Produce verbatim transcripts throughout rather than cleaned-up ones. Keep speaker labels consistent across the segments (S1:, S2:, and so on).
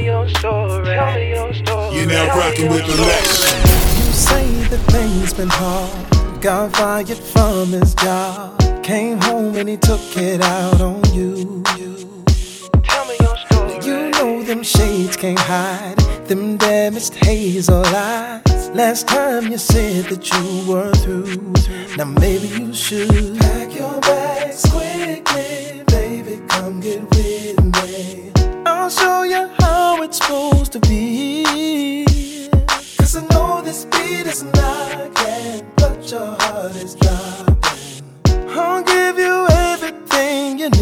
S1: me your story. Tell me your story.
S2: You're now rocking with the Lex.
S3: You say that things been hard. Got fired from his job. Came home and he took it out on you.
S1: Tell me your story.
S3: You know them shades can't hide them damaged hazel eyes. Last time you said that you were through. Now maybe you should pack your bags quickly, baby, come get with me. I'll show you how it's supposed to be. Cause I know this beat is knocking, but your heart is dropping. I'll give you everything you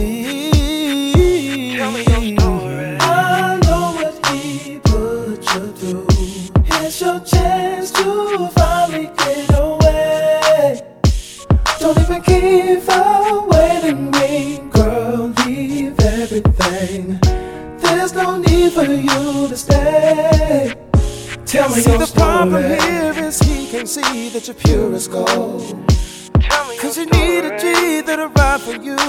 S3: need.
S1: Tell me your story.
S3: I know what he put you through. Here's your chance to finally get away. Don't even keep a waiting ring, girl, leave everything. There's no need for you to stay. Tell me see your the story. Problem here is he can't see that you're pure as gold.
S1: Tell me
S3: Cause
S1: your
S3: you need
S1: story.
S3: a G that'll ride for you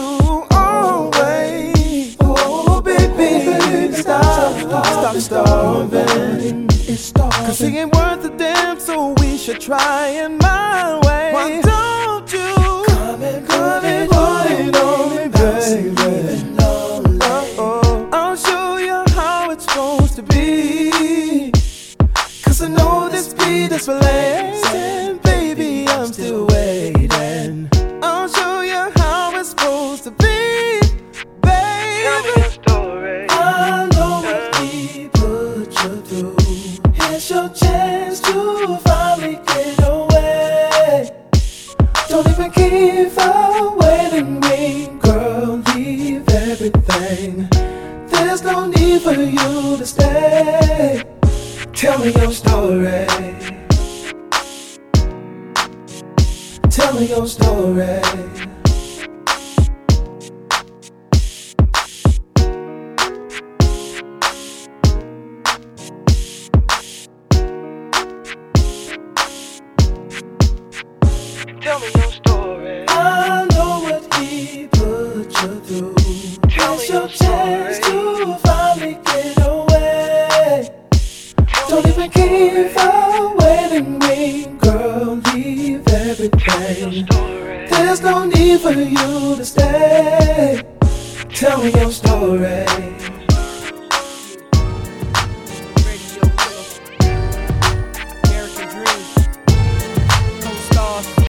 S3: always. Oh baby, stop, stop starving. It's starving. Cause he ain't worth a damn, so we should try in my way. Why don't you come and come and put it on me, baby? Uh-oh. I'll show you how it's supposed to be. Cause I know this beat is for lazy, baby, I'm still waiting. I'll show you how it's supposed to be, baby.
S1: Tell me your story.
S3: I know what he put you through. Here's your chance to finally get away. Don't even keep a waiting ring, girl, leave everything. There's no need for you to stay. Tell me your story. Tell me your story.
S1: Tell me your story.
S3: I know what he put you through.
S1: Tell
S3: Here's
S1: me
S3: your
S1: your
S3: chance
S1: story.
S3: to finally get away. Don't even keep a waiting ring, girl, leave everything. There's no need for you to stay. Tell me your story.